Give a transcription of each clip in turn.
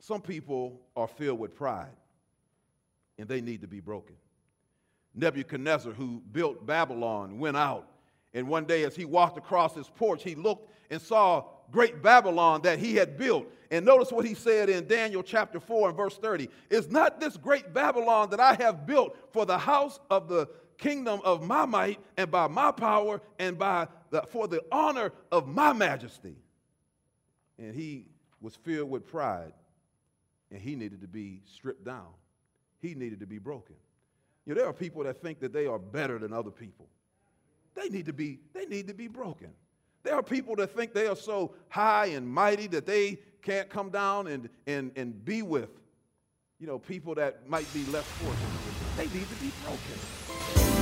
Some people are filled with pride, and they need to be broken. Nebuchadnezzar, who built Babylon, went out, and one day as he walked across his porch, he looked and saw great Babylon that he had built. And notice what he said in Daniel chapter 4 and verse 30. Is not this great Babylon that I have built for the house of the kingdom of my might and by my power and for the honor of my majesty? And he was filled with pride, and he needed to be stripped down. He needed to be broken. You know, there are people that think that they are better than other people. They need to be broken. There are people that think they are so high and mighty that they can't come down and be with, you know, people that might be less fortunate. They need to be broken.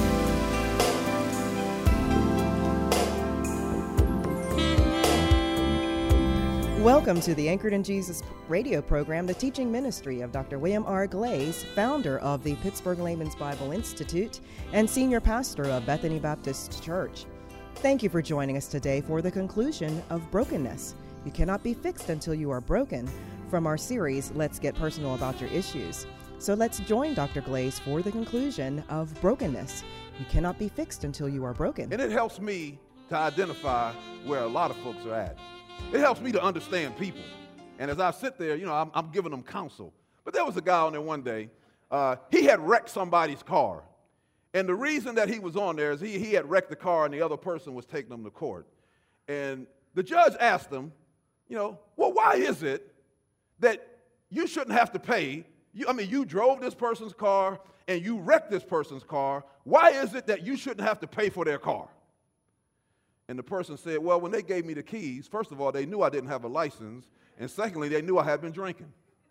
Welcome to the Anchored in Jesus radio program, the teaching ministry of Dr. William R. Glaze, founder of the Pittsburgh Layman's Bible Institute and senior pastor of Bethany Baptist Church. Thank you for joining us today for the conclusion of Brokenness. You cannot be fixed until you are broken, from our series, Let's Get Personal About Your Issues. So let's join Dr. Glaze for the conclusion of Brokenness. You cannot be fixed until you are broken. And it helps me to identify where a lot of folks are at. It helps me to understand people. And as I sit there, you know, I'm giving them counsel. But there was a guy on there one day. He had wrecked somebody's car. And the reason that he was on there is he had wrecked the car and the other person was taking him to court. And the judge asked him, you know, well, why is it that you shouldn't have to pay? You drove this person's car and you wrecked this person's car. Why is it that you shouldn't have to pay for their car? And the person said, well, when they gave me the keys, first of all, they knew I didn't have a license. And secondly, they knew I had been drinking.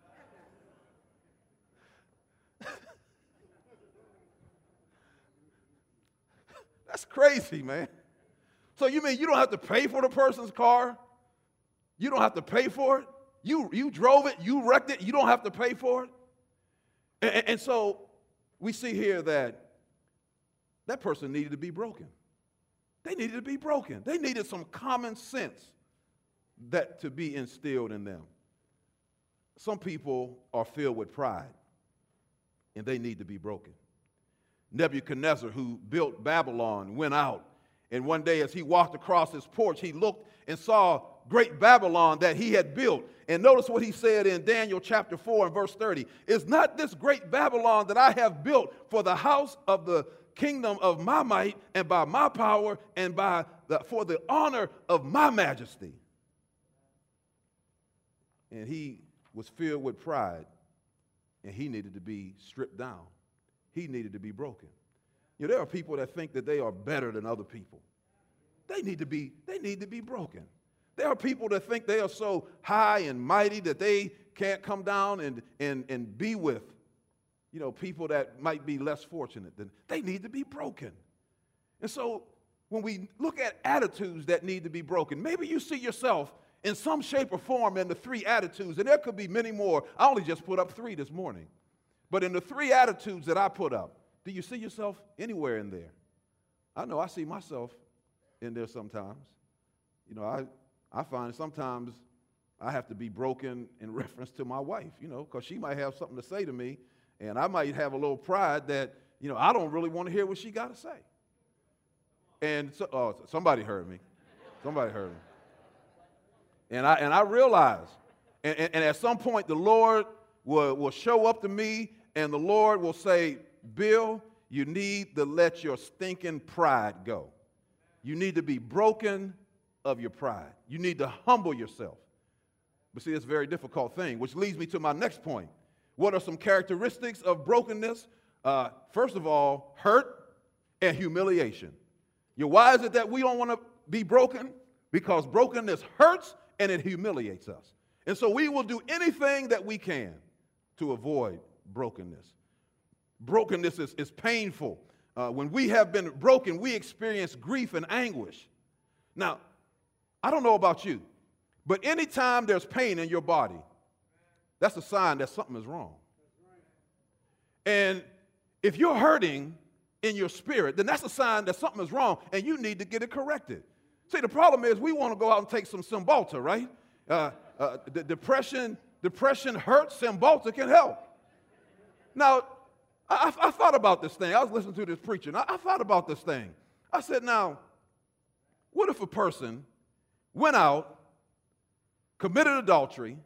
That's crazy, man. So you mean you don't have to pay for the person's car? You don't have to pay for it? You drove it, you wrecked it, you don't have to pay for it? And so we see here that person needed to be broken. They needed to be broken. They needed some common sense that to be instilled in them. Some people are filled with pride, and they need to be broken. Nebuchadnezzar, who built Babylon, went out, and one day as he walked across his porch, he looked and saw great Babylon that he had built. And notice what he said in Daniel chapter 4 and verse 30. Is not this great Babylon that I have built for the house of the kingdom of my might and by my power and for the honor of my majesty? And he was filled with pride, and he needed to be stripped down. He needed to be broken. You know, there are people that think that they are better than other people. They need to be broken. There are people that think they are so high and mighty that they can't come down and be with, you know, people that might be less fortunate. Than they need to be broken. And so when we look at attitudes that need to be broken, maybe you see yourself in some shape or form in the three attitudes, and there could be many more. I only just put up 3 this morning. But in the 3 attitudes that I put up, do you see yourself anywhere in there? I know I see myself in there sometimes. You know, I find sometimes I have to be broken in reference to my wife, you know, because she might have something to say to me, and I might have a little pride that, you know, I don't really want to hear what she got to say. And so, somebody heard me. Somebody heard me. And I realize, and at some point the Lord will show up to me, and the Lord will say, Bill, you need to let your stinking pride go. You need to be broken of your pride. You need to humble yourself. But see, it's a very difficult thing, which leads me to my next point. What are some characteristics of brokenness? First of all, hurt and humiliation. Why is it that we don't want to be broken? Because brokenness hurts and it humiliates us. And so we will do anything that we can to avoid brokenness. Brokenness is painful. When we have been broken, we experience grief and anguish. Now, I don't know about you, but anytime there's pain in your body, that's a sign that something is wrong. And if you're hurting in your spirit, then that's a sign that something is wrong, and you need to get it corrected. See, the problem is we want to go out and take some Cymbalta, right? The depression depression hurts, Cymbalta can help. Now, I thought about this thing. I was listening to this preacher, and I thought about this thing. I said, now, what if a person went out, committed adultery,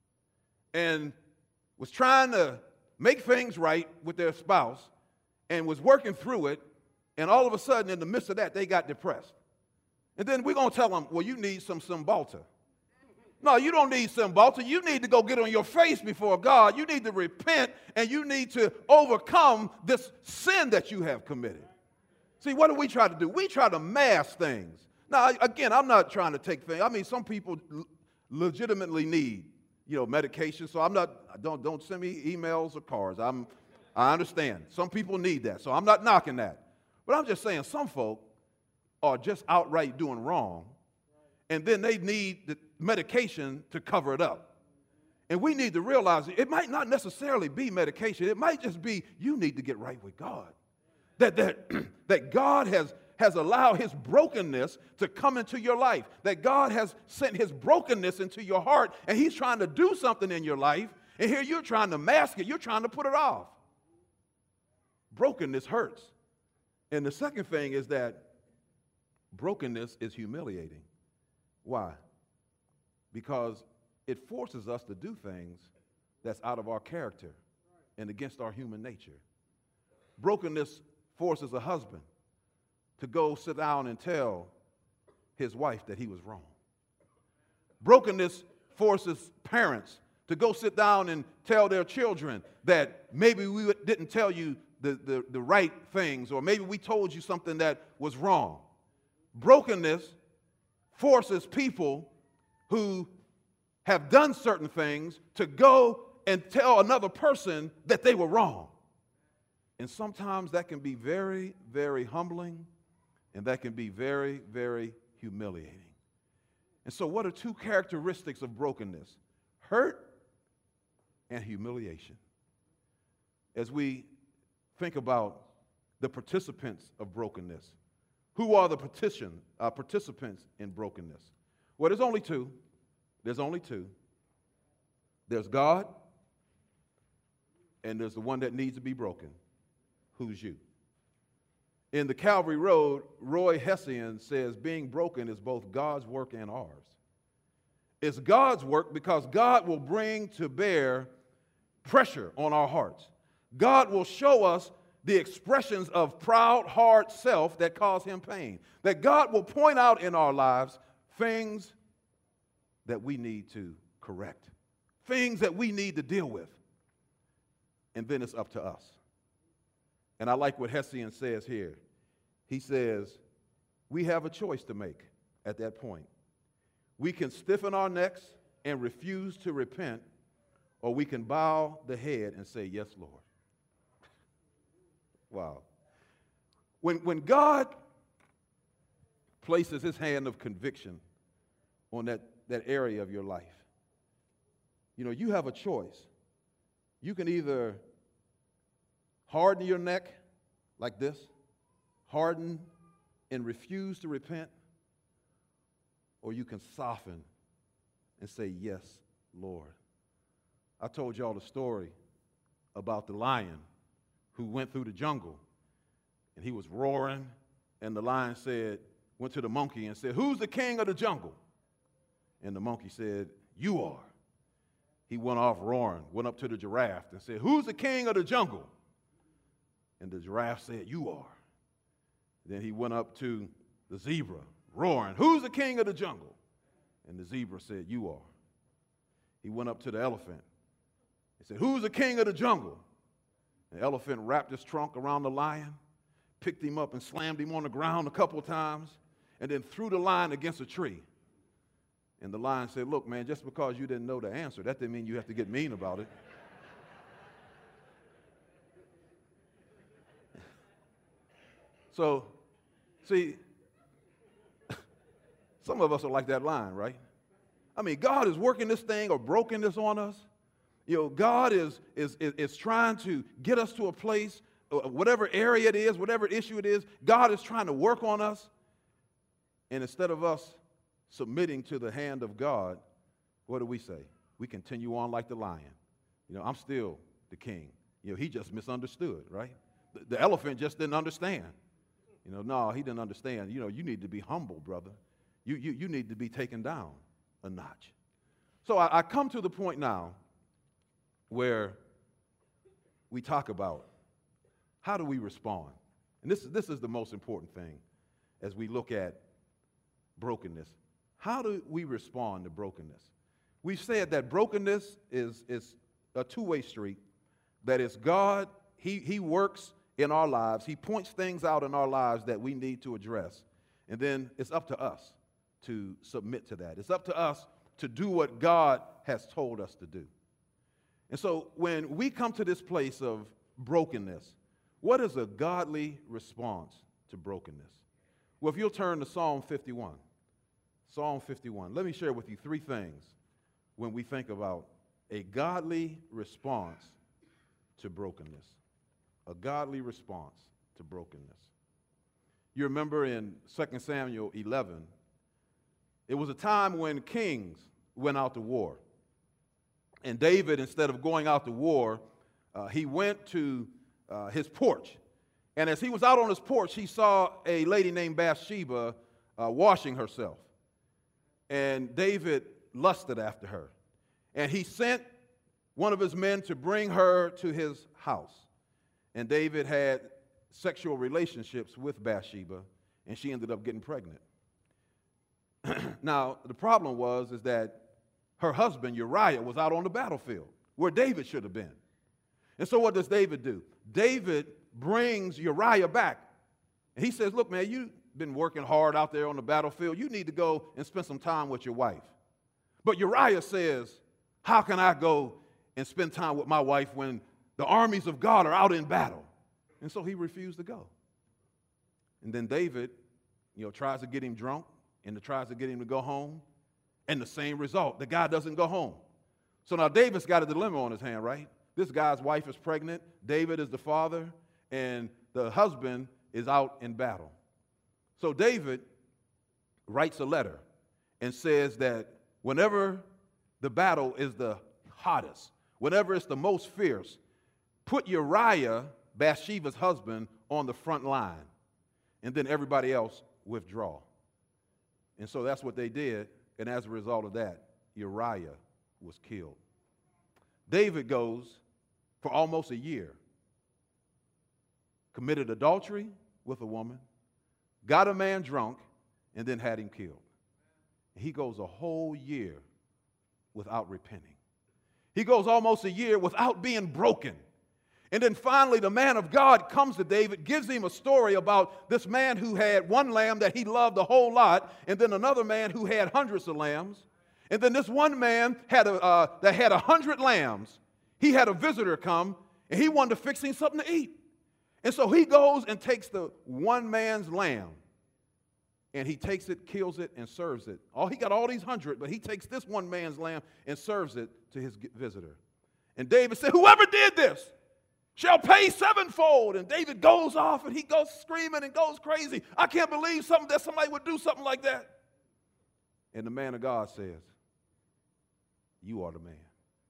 and was trying to make things right with their spouse and was working through it, and all of a sudden, in the midst of that, they got depressed? And then we're going to tell them, well, you need some Cymbalta. No, you don't need Cymbalta. You need to go get on your face before God. You need to repent, and you need to overcome this sin that you have committed. See, what do we try to do? We try to mask things. Now, again, I'm not trying to take things. I mean, some people legitimately need, medication. So I'm not. Don't send me emails or cards. I understand. Some people need that. So I'm not knocking that. But I'm just saying some folk are just outright doing wrong, and then they need the medication to cover it up. And we need to realize it might not necessarily be medication. It might just be you need to get right with God. That God has allowed his brokenness to come into your life. That God has sent his brokenness into your heart, and he's trying to do something in your life, and here you're trying to mask it. You're trying to put it off. Brokenness hurts. And the second thing is that brokenness is humiliating. Why? Because it forces us to do things that's out of our character and against our human nature. Brokenness forces a husband to go sit down and tell his wife that he was wrong. Brokenness forces parents to go sit down and tell their children that maybe we didn't tell you the right things, or maybe we told you something that was wrong. Brokenness forces people who have done certain things to go and tell another person that they were wrong. And sometimes that can be very, very humbling, and that can be very, very humiliating. And so what are two characteristics of brokenness? Hurt and humiliation. As we think about the participants of brokenness, who are the participants in brokenness? Well, there's only two. There's only two. There's God, and there's the one that needs to be broken. Who's you? In the Calvary Road, Roy Hession says being broken is both God's work and ours. It's God's work because God will bring to bear pressure on our hearts. God will show us the expressions of proud, hard self that cause him pain. That God will point out in our lives things that we need to correct, things that we need to deal with. And then it's up to us. And I like what Hession says here. He says, we have a choice to make at that point. We can stiffen our necks and refuse to repent, or we can bow the head and say, yes, Lord. Wow. When God places his hand of conviction on that area of your life, you have a choice. You can either harden your neck like this, harden and refuse to repent, or you can soften and say, yes, Lord. I told y'all the story about the lion who went through the jungle, and he was roaring, and the lion went to the monkey and said, who's the king of the jungle? And the monkey said, you are. He went off roaring, went up to the giraffe and said, who's the king of the jungle? And the giraffe said, you are. Then he went up to the zebra, roaring, who's the king of the jungle? And the zebra said, you are. He went up to the elephant. He said, who's the king of the jungle? The elephant wrapped his trunk around the lion, picked him up and slammed him on the ground a couple of times, and then threw the lion against a tree. And the lion said, look, man, just because you didn't know the answer, that didn't mean you have to get mean about it. So, see, some of us are like that lion, right? I mean, God is working this thing or broken this on us. God is trying to get us to a place, whatever area it is, whatever issue it is, God is trying to work on us. And instead of us submitting to the hand of God, what do we say? we continue on like the lion. I'm still the king. He just misunderstood, right? The elephant just didn't understand. No, he didn't understand. You need to be humble, brother. You need to be taken down a notch. So I come to the point now where we talk about how do we respond. And this is the most important thing as we look at brokenness. How do we respond to brokenness? We've said that brokenness is a two-way street. That is God, He works in our lives. He points things out in our lives that we need to address. And then it's up to us to submit to that. It's up to us to do what God has told us to do. And so when we come to this place of brokenness, what is a godly response to brokenness? Well, if you'll turn to Psalm 51. Psalm 51. Let me share with you three things when we think about a godly response to brokenness. A godly response to brokenness. You remember in 2 Samuel 11, it was a time when kings went out to war. And David, instead of going out to war, he went to his porch. And as he was out on his porch, he saw a lady named Bathsheba washing herself. And David lusted after her. And he sent one of his men to bring her to his house. And David had sexual relationships with Bathsheba, and she ended up getting pregnant. Now, the problem is that her husband, Uriah, was out on the battlefield where David should have been. And so what does David do? David brings Uriah back. And he says, look, man, you've been working hard out there on the battlefield. You need to go and spend some time with your wife. But Uriah says, how can I go and spend time with my wife when the armies of God are out in battle? And so he refused to go. And then David, tries to get him drunk and tries to get him to go home. And the same result, the guy doesn't go home. So now David's got a dilemma on his hand, right? This guy's wife is pregnant. David is the father, and the husband is out in battle. So David writes a letter and says that whenever the battle is the hottest, whenever it's the most fierce, put Uriah, Bathsheba's husband, on the front line, and then everybody else withdraw. And so that's what they did, and as a result of that, Uriah was killed. David goes for almost a year, committed adultery with a woman, got a man drunk, and then had him killed. He goes a whole year without repenting. He goes almost a year without being broken. And then finally, the man of God comes to David, gives him a story about this man who had one lamb that he loved a whole lot, and then another man who had hundreds of lambs. And then this one man that had 100 lambs. He had a visitor come, and he wanted to fix him something to eat. And so he goes and takes the one man's lamb, and he takes it, kills it, and serves it. He got all these 100, but he takes this one man's lamb and serves it to his visitor. And David said, whoever did this shall pay sevenfold. And David goes off, and he goes screaming and goes crazy. I can't believe that somebody would do something like that. And the man of God says, you are the man.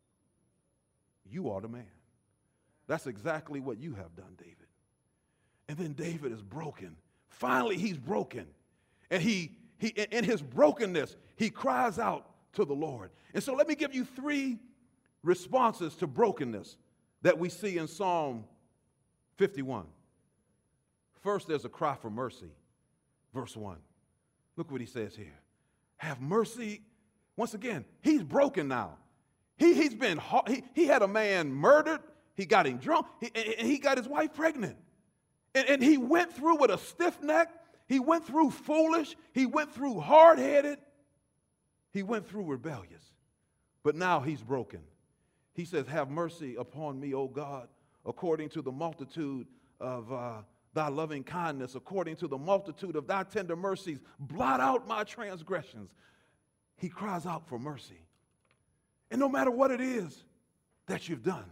You are the man. That's exactly what you have done, David. And then David is broken. Finally, he's broken. And he in his brokenness, he cries out to the Lord. And so let me give you three responses to brokenness that we see in Psalm 51. First, there's a cry for mercy. Verse 1. Look what he says here. Have mercy. Once again, he's broken now. He had a man murdered. He got him drunk. He got his wife pregnant. And he went through with a stiff neck. He went through foolish. He went through hard-headed. He went through rebellious. But now he's broken. He says, have mercy upon me, O God, according to the multitude of thy loving kindness, according to the multitude of thy tender mercies. Blot out my transgressions. He cries out for mercy. And no matter what it is that you've done,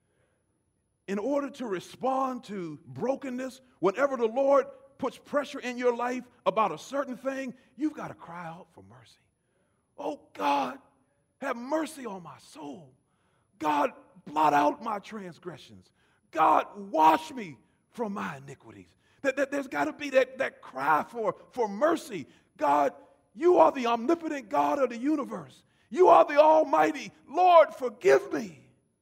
in order to respond to brokenness, whenever the Lord puts pressure in your life about a certain thing, you've got to cry out for mercy. Oh God, have mercy on my soul. God, blot out my transgressions. God, wash me from my iniquities. There's got to be that cry for mercy. God, you are the omnipotent God of the universe. You are the Almighty. Lord, forgive me.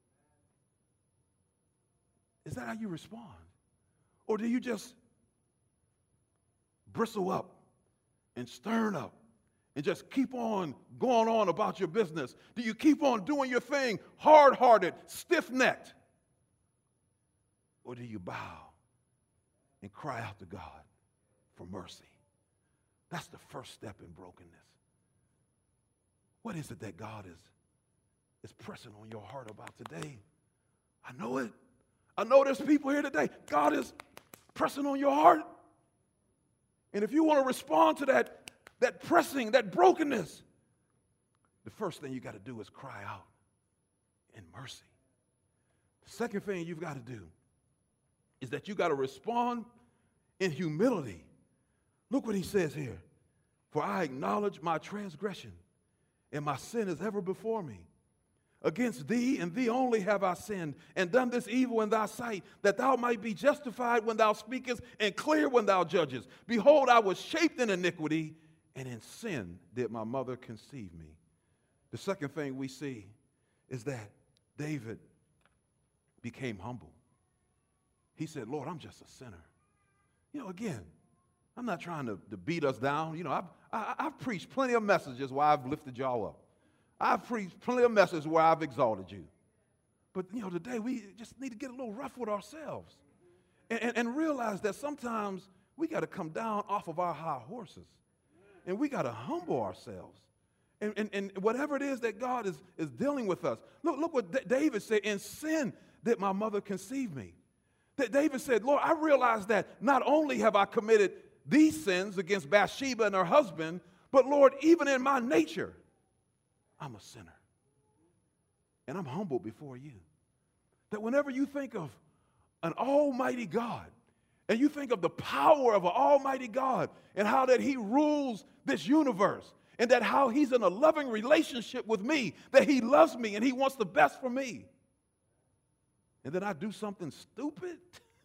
Is that how you respond? Or do you just bristle up and stern up and just keep on going on about your business? Do you keep on doing your thing hard-hearted, stiff-necked? Or do you bow and cry out to God for mercy? That's the first step in brokenness. What is it that God is pressing on your heart about today? I know it. I know there's people here today. God is pressing on your heart. And if you want to respond to that pressing, that brokenness, the first thing you got to do is cry out in mercy. The second thing you've got to do is that you got to respond in humility. Look what he says here. For I acknowledge my transgression, and my sin is ever before me. Against thee and thee only have I sinned, and done this evil in thy sight, that thou might be justified when thou speakest, and clear when thou judgest. Behold, I was shaped in iniquity, and in sin did my mother conceive me. The second thing we see is that David became humble. He said, Lord, I'm just a sinner. You know, again, I'm not trying to beat us down. You know, I've preached plenty of messages where I've lifted y'all up. I've preached plenty of messages where I've exalted you. But, you know, today we just need to get a little rough with ourselves and realize that sometimes we got to come down off of our high horses, and we got to humble ourselves. And whatever it is that God is dealing with us. Look what David said, in sin did my mother conceive me. That David said, Lord, I realize that not only have I committed these sins against Bathsheba and her husband, but Lord, even in my nature, I'm a sinner. And I'm humble before you. That whenever you think of an almighty God, and you think of the power of an almighty God, and how that he rules this universe, and that how he's in a loving relationship with me, that he loves me and he wants the best for me, and then I do something stupid,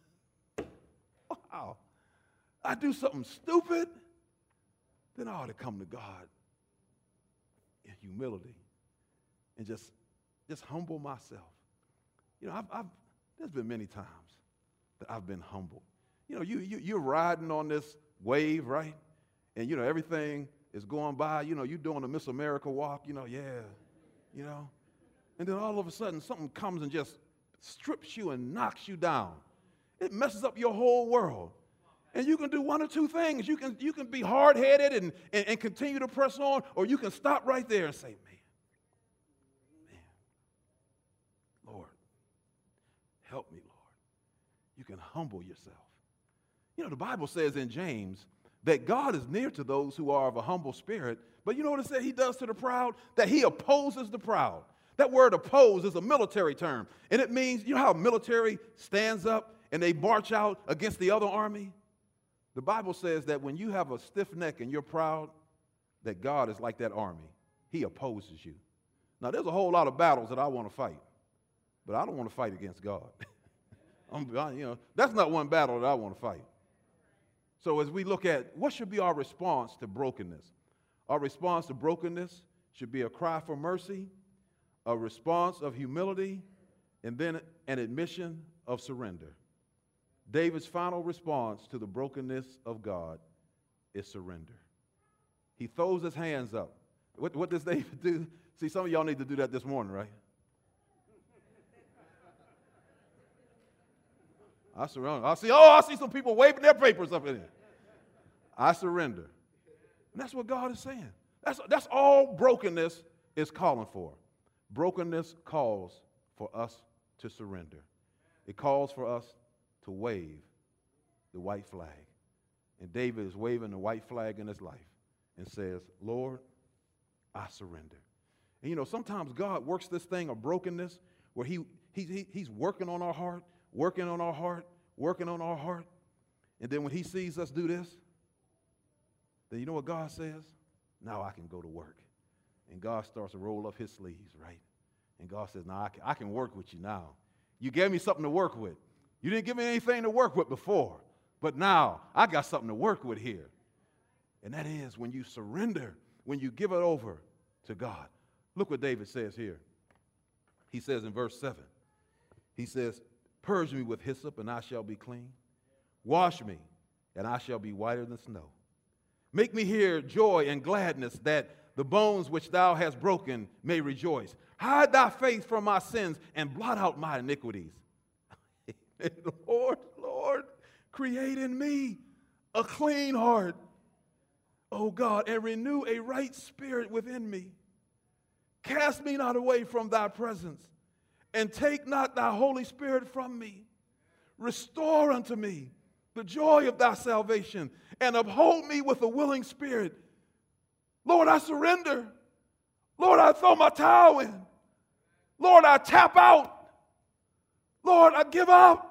wow, I do something stupid, then I ought to come to God in humility and just humble myself. You know, there's been many times that I've been humbled. You know, you're riding on this wave, right? And, you know, everything is going by. You know, you're doing a Miss America walk, you know, yeah, you know. And then all of a sudden something comes and just strips you and knocks you down. It messes up your whole world. And you can do one or two things. You can be hard-headed and continue to press on, or you can stop right there and say, man, Lord, help me, Lord. You can humble yourself. You know, the Bible says in James that God is near to those who are of a humble spirit, but you know what it says he does to the proud? That he opposes the proud. That word oppose is a military term, and it means, you know how military stands up and they march out against the other army? The Bible says that when you have a stiff neck and you're proud, that God is like that army. He opposes you. Now, there's a whole lot of battles that I want to fight, but I don't want to fight against God. That's not one battle that I want to fight. So as we look at what should be our response to brokenness, our response to brokenness should be a cry for mercy, a response of humility, and then an admission of surrender. David's final response to the brokenness of God is surrender. He throws his hands up. What does David do? See, some of y'all need to do that this morning, right? I surrender. I see some people waving their papers up in there. I surrender. And that's what God is saying. That's all brokenness is calling for. Brokenness calls for us to surrender. It calls for us to wave the white flag. And David is waving the white flag in his life and says, Lord, I surrender. And you know, sometimes God works this thing of brokenness where he's working on our heart, working on our heart, working on our heart. And then when he sees us do this, then you know what God says? Now I can go to work. And God starts to roll up his sleeves, right? And God says, now I can work with you now. You gave me something to work with. You didn't give me anything to work with before, but now I got something to work with here. And that is when you surrender, when you give it over to God. Look what David says here. He says in verse 7, he says, purge me with hyssop and I shall be clean. Wash me and I shall be whiter than snow. Make me hear joy and gladness, that the bones which thou hast broken may rejoice. Hide thy face from my sins and blot out my iniquities. Lord, create in me a clean heart, O God, and renew a right spirit within me. Cast me not away from thy presence, and take not thy Holy Spirit from me. Restore unto me the joy of thy salvation, and uphold me with a willing spirit. Lord, I surrender. Lord, I throw my towel in. Lord, I tap out. Lord, I give up.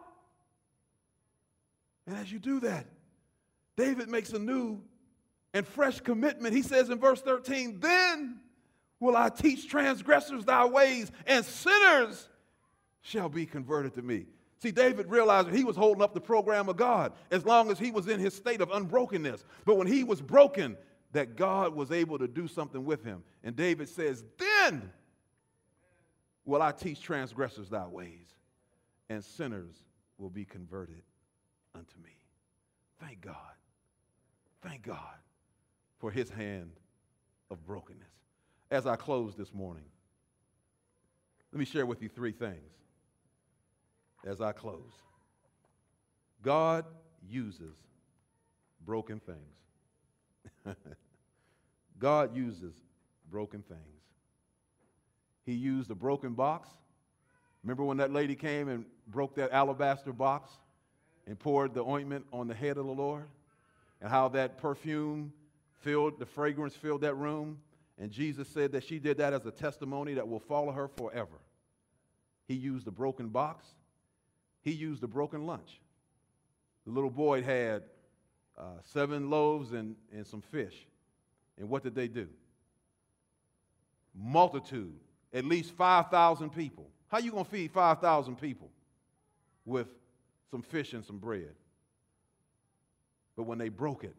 And as you do that, David makes a new and fresh commitment. He says in verse 13, then will I teach transgressors thy ways, and sinners shall be converted to me. See, David realized that he was holding up the program of God as long as he was in his state of unbrokenness. But when he was broken, that God was able to do something with him. And David says, then will I teach transgressors thy ways, and sinners will be converted unto me. Thank God. Thank God for his hand of brokenness. As I close this morning, let me share with you three things. As I close, God uses broken things. God uses broken things. He used a broken box. Remember when that lady came and broke that alabaster box and poured the ointment on the head of the Lord? And how that perfume filled, the fragrance filled that room. And Jesus said that she did that as a testimony that will follow her forever. He used a broken box. He used a broken lunch. The little boy had 7 loaves and some fish. And what did they do? Multitude, at least 5,000 people. How you going to feed 5,000 people with some fish and some bread? But when they broke it,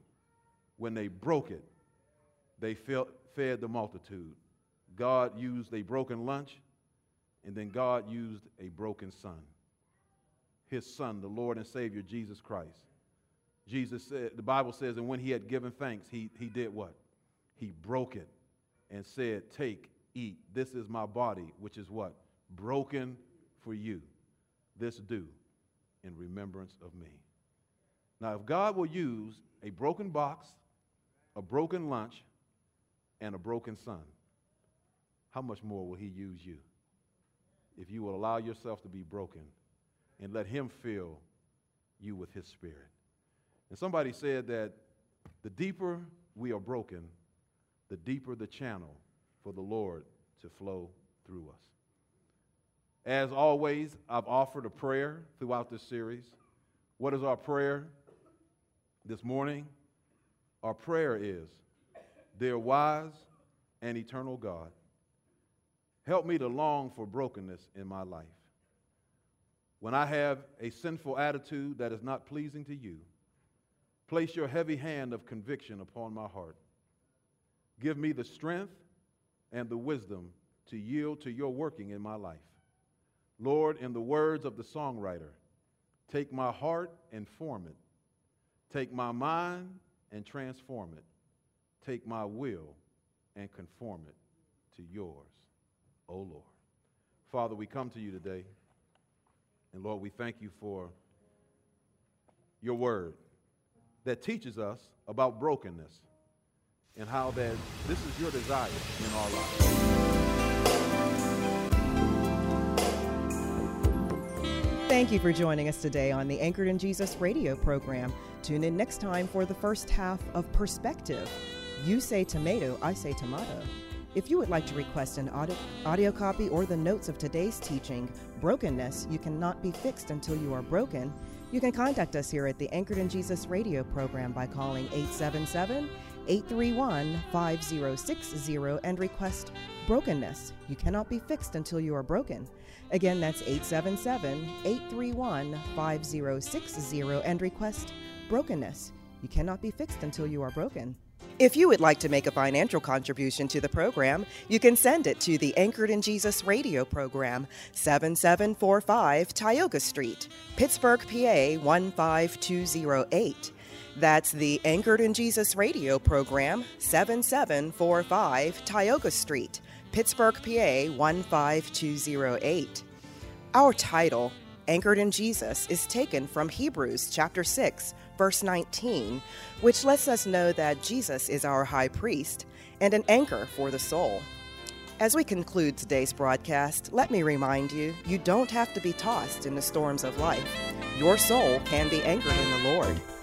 they fed the multitude. God used a broken lunch, and then God used a broken son. His son, the Lord and Savior, Jesus Christ. Jesus said, the Bible says, and when he had given thanks, he did what? He broke it and said, take, eat. This is my body, which is what? Broken for you. This do in remembrance of me. Now, if God will use a broken box, a broken lunch, and a broken son, how much more will he use you if you will allow yourself to be broken and let him fill you with his spirit? And somebody said that the deeper we are broken, the deeper the channel for the Lord to flow through us. As always, I've offered a prayer throughout this series. What is our prayer this morning? Our prayer is, dear wise and eternal God, help me to long for brokenness in my life. When I have a sinful attitude that is not pleasing to you, place your heavy hand of conviction upon my heart. Give me the strength and the wisdom to yield to your working in my life. Lord, in the words of the songwriter, take my heart and form it. Take my mind and transform it. Take my will and conform it to yours, O Lord. Father, we come to you today, and Lord, we thank you for your word that teaches us about brokenness and how that this is your desire in our lives. Thank you for joining us today on the Anchored in Jesus radio program. Tune in next time for the first half of Perspective. You say tomato, I say tomato. If you would like to request an audio copy or the notes of today's teaching, Brokenness, You Cannot Be Fixed Until You Are Broken, you can contact us here at the Anchored in Jesus radio program by calling 831-5060 and request Brokenness. You cannot be fixed until you are broken. Again, that's 877-831-5060 and request Brokenness. You cannot be fixed until you are broken. If you would like to make a financial contribution to the program, you can send it to the Anchored in Jesus radio program, 7745 Tioga Street, Pittsburgh, PA 15208. That's the Anchored in Jesus radio program, 7745 Tioga Street, Pittsburgh, PA 15208. Our title, Anchored in Jesus, is taken from Hebrews chapter 6, verse 19, which lets us know that Jesus is our high priest and an anchor for the soul. As we conclude today's broadcast, let me remind you, you don't have to be tossed in the storms of life. Your soul can be anchored in the Lord.